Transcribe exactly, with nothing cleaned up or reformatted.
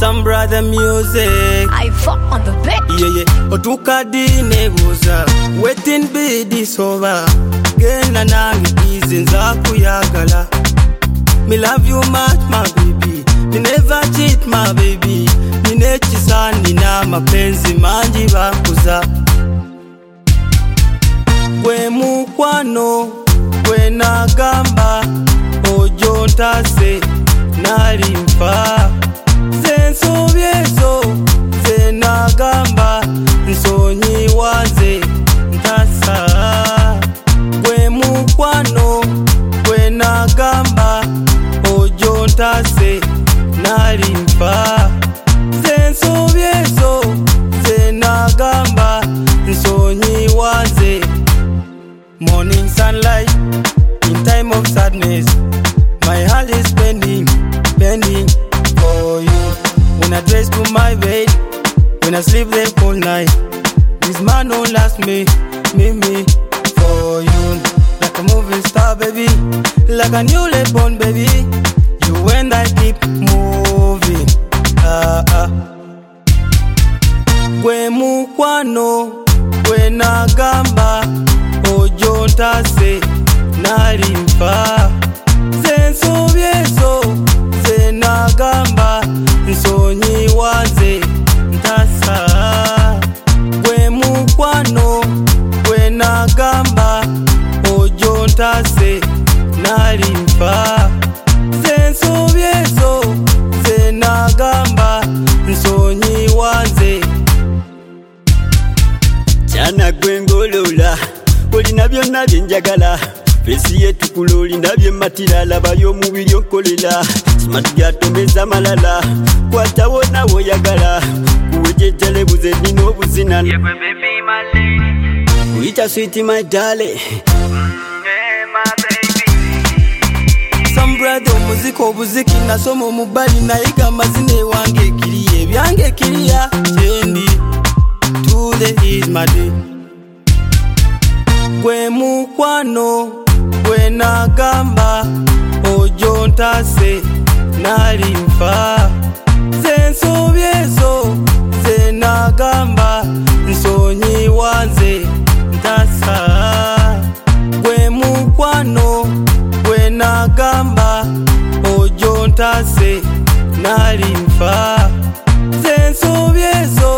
Some brother music. I fuck on the beat. Yeah, yeah. Otuka di nebuza. Waiting be this over. Gena nangi easy nzaku yagala. Me love you much, my baby. Me never cheat, my baby. Ninechi sani na mapenzi manji bakuza. Kwe mukwano, kwe nagamba. Ojo ntase, nalimpa. Zenso biezo, zenagamba. Nsonyi waze, ntasa. Kwe mukwano, kwe nagamba. Ojo ntase, nalimpa. Zenso biezo, zenagamba. Nsonyi waze. Morning sunlight, in time of sadness. My heart is bending, bending for you. When I dress to my bed, when I sleep there all night. This man don't last me, me, me for you. Like a moving star, baby. Like a newly born baby. You and I keep moving. Ah, ah. Kwe mukwano, kwe nagamba. Ojo ntase, nalimpa. Zenso biezo, zenagamba. Nsonyi waze, ntasa. Kwe mukwano, kwe nagamba. Ojo ntase, nalimpa. Zenso biezo, zenagamba. Nsonyi waze. Chana gwengolola, olina byonna byenjagala. Fesi yetu kuloli ndabye matilala bayo mubiri onkolela. Smart gatomeza malala, kwatawo nawo yagala. Kuwejejele buze nino buzina. Yeah, baby, my lady. Kuita sweet my darling. Yeah, my baby. Some brother muziko buziki nasomo mubali naiga mazine wange kiriye byange kiriya chendi. Today is my day. Kwe mukwano, kwe nagamba. Ojo ntase, nalimpa. Zenso biezo, zenagamba. Nsonyi waze, ntasa. Kwe mukwano, kwe nagamba. Ojo ntase, nalimpa. Zenso biezo,